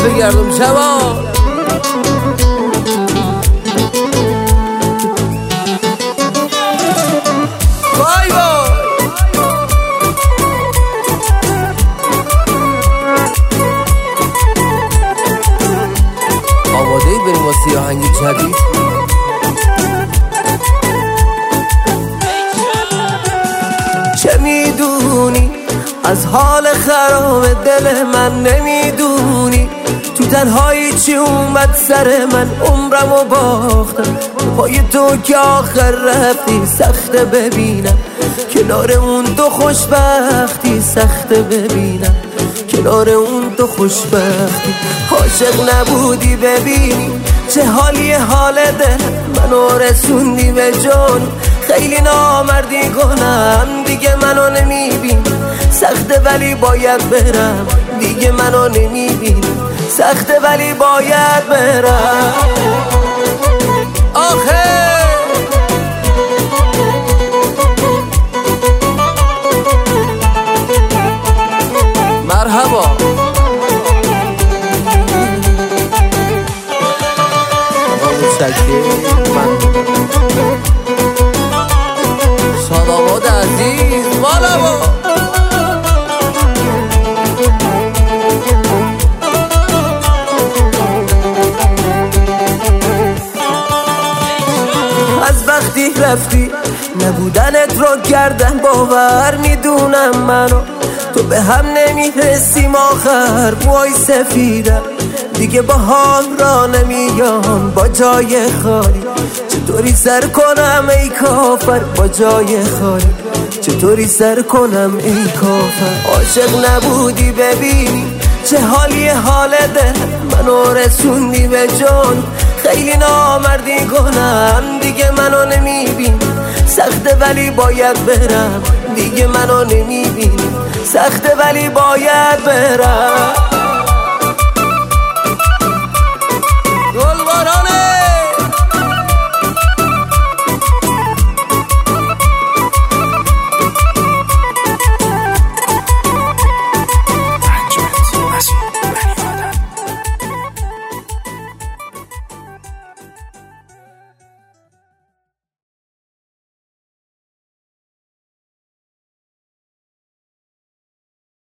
بگردم جوان. وای وای آماده ای بریم واسه آهنگ جدید؟ چه میدونی از حال خراب دل من؟ نمیدونی تو تنهایی چی اومد سر من؟ عمرمو باختم پای تو که آخر رفتی. سخته ببینم کنار اون تو خوشبختی، سخته ببینم کنار اون تو خوشبختی. عاشق نبودی ببینی چه حالی حال دل منو رسوندی به جون. خیلی نامردی کنم دیگه منو نمیبینی، سخته ولی باید برم دیگه منو نمیبینی، سخته ولی باید برم. آخه مرحبا سلامات عزیز مالابا. از وقتی رفتی نبودنت رو کردن باور. میدونم منو تو به هم نمیرسیم آخر. موهای سفیدم دیگه با حال را نمیام با جای خالی. چطوری سر کنم ای کافر با جای خالی؟ چطوری سر کنم ای کافر؟ عاشق نبودی ببینی چه حالی حال دل منو رسوندی به جون. خیلی نامردی کنم دیگه منو نمیبینی، سخته ولی باید برم دیگه منو نمیبینی، سخته ولی باید برم.